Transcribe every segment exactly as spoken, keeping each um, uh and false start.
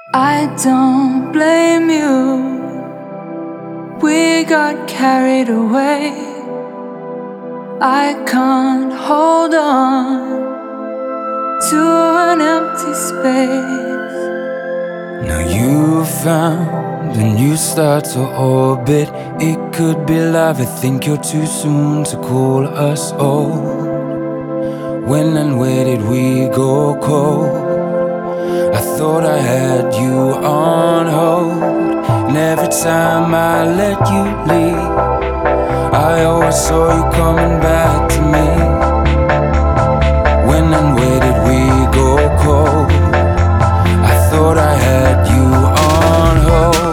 I don't blame you. We got carried away. I can't hold on to an empty space. Now you found a new star to orbit. It could be love. I think you're too soon to call us old. When and where did we go cold? I thought I had you on hold, and every time I let you leave, I always saw you coming back to me. When and where did we go cold? I thought I had you on hold.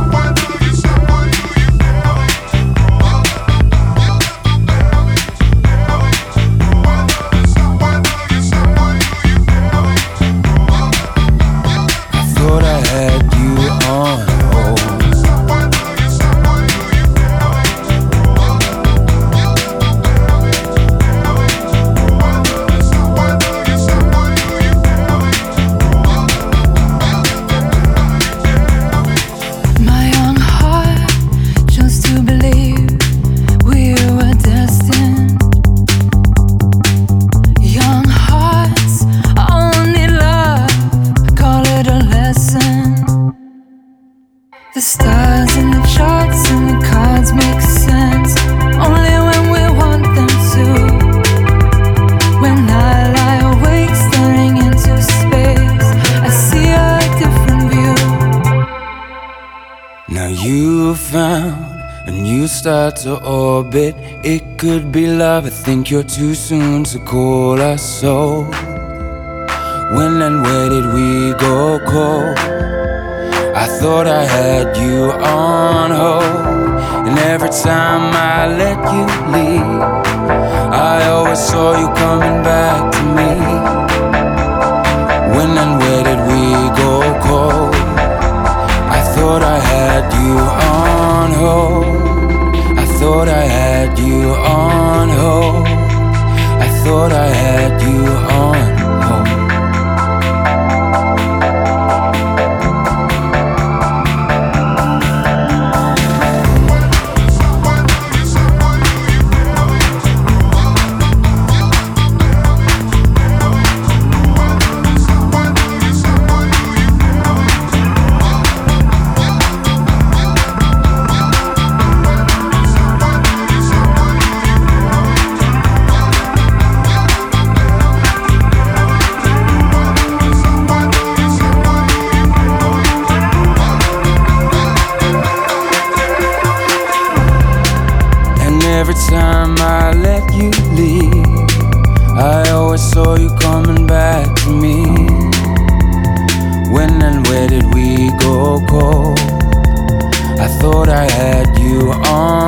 The stars and the charts and the cards make sense only when we want them to. When I lie awake staring into space, I see a different view. Now you found a new star to orbit. It could be love. I think you're too soon to call us so. When and where did we go cold? I thought I had you on hold, and every time I let you leave, I always saw you coming back to me. When and where did we go cold? I thought I had you on hold. I thought I had you on hold. I thought I had you on hold. Every time I let you leave, I always saw you coming back to me. When and where did we go cold? I thought I had you on